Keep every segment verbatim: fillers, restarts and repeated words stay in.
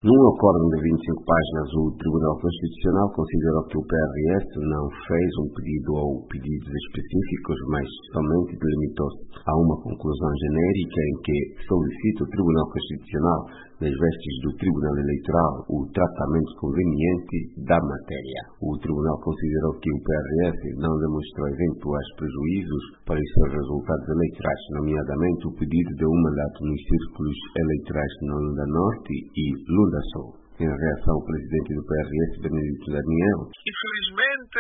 Num acórdão de vinte e cinco páginas, o Tribunal Constitucional considerou que o P R S não fez um pedido ou pedidos específicos, mas somente delimitou-se a uma conclusão genérica em que solicita o Tribunal Constitucional, nas vestes do Tribunal Eleitoral, o tratamento conveniente da matéria. O Tribunal considerou que o P R S não demonstrou eventuais prejuízos para os seus resultados eleitorais, nomeadamente o pedido de um mandato nos círculos eleitorais de Lunda Norte e Lunda Sul. Em reação, o presidente do P R S, Benedito Daniel: infelizmente,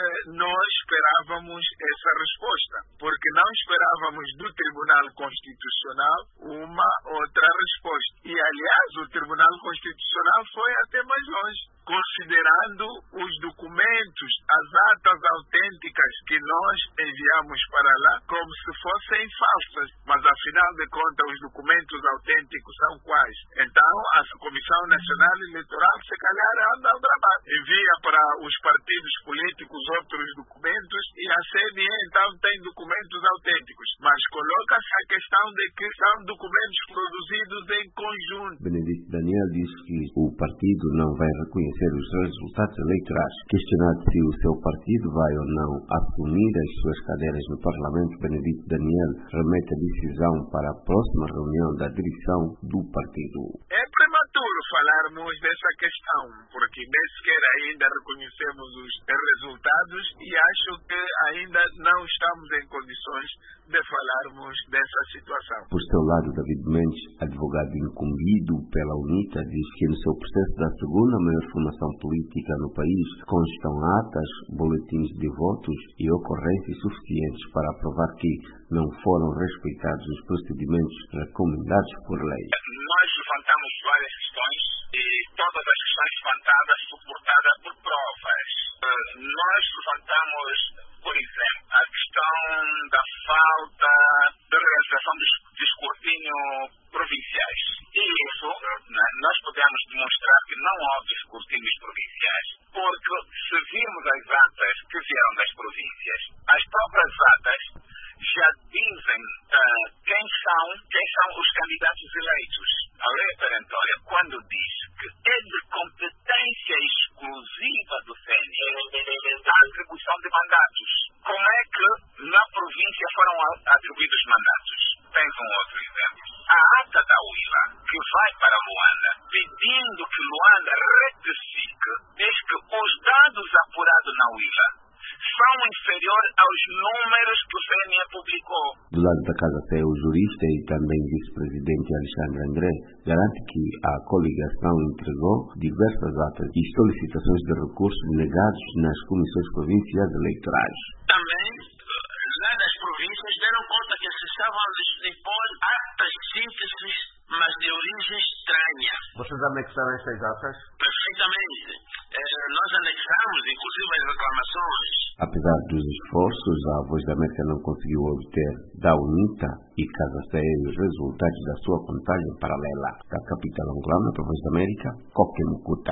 nós esperávamos essa resposta, porque não esperávamos do Tribunal Constitucional uma outra resposta. E, aliás, o Tribunal Constitucional foi até mais longe, considerando os documentos, as atas autênticas que nós enviamos para lá como se fossem falsas. Mas, afinal de contas, os documentos autênticos são quais? Então, a Comissão Nacional Eleitoral, se calhar, anda ao trabalho. Envia para os partidos políticos outros documentos e a C N E, então, tem documentos autênticos. Mas coloca-se a questão de que são documentos produzidos em conjunto. Benedito Daniel diz que o partido não vai reconhecer os resultados eleitorais. Questionado se o seu partido vai ou não assumir as suas cadeiras no Parlamento, Benedito Daniel remete a decisão para a próxima reunião da direção do partido. É prematuro falarmos dessa questão, porque nem sequer ainda reconhecemos os resultados e acho que ainda não estamos em condições de falarmos dessa situação. Por seu lado, David Mendes, advogado incumbido pela UNITA, diz que no seu processo da segunda maior formação política no país constam atas, boletins de votos e ocorrências suficientes para provar que não foram respeitados os procedimentos recomendados por lei. Nós levantamos várias questões e todas as questões levantadas suportadas por provas. Nós levantamos, por exemplo, a questão da falta de realização de escrutínio provinciais. E isso, né, nós podemos demonstrar que não houve escrutínios provinciais, porque se virmos as atas que vieram das províncias, as próprias atas já dizem uh, quem são, quem são os candidatos eleitos. A lei perentória, quando diz que é de competência exclusiva do C N E a atribuição de mandatos, como é que na província foram atribuídos mandatos? Tens um outro exemplo. A ata da U I L A, que vai para Luanda, pedindo que Luanda retifique, diz que os dados apurados na U I L A são inferiores aos números que o C N E publicou. Do lado da Casa Sé, o jurista e também vice-presidente Alexandre André garante que a coligação entregou diversas atas e solicitações de recursos negados nas comissões provinciais eleitorais. Também, lá das províncias, deram conta que se estavam a dispor atas sínteses, mas de origem estranha. Vocês anexaram essas atas? Perfeitamente. Eh, nós anexamos, inclusive, as reclamações. Apesar dos esforços, a Voz da América não conseguiu obter da UNITA e Casa Sé os resultados da sua contagem paralela. Da capital angolana, para a Voz da América, Coque Mucuta.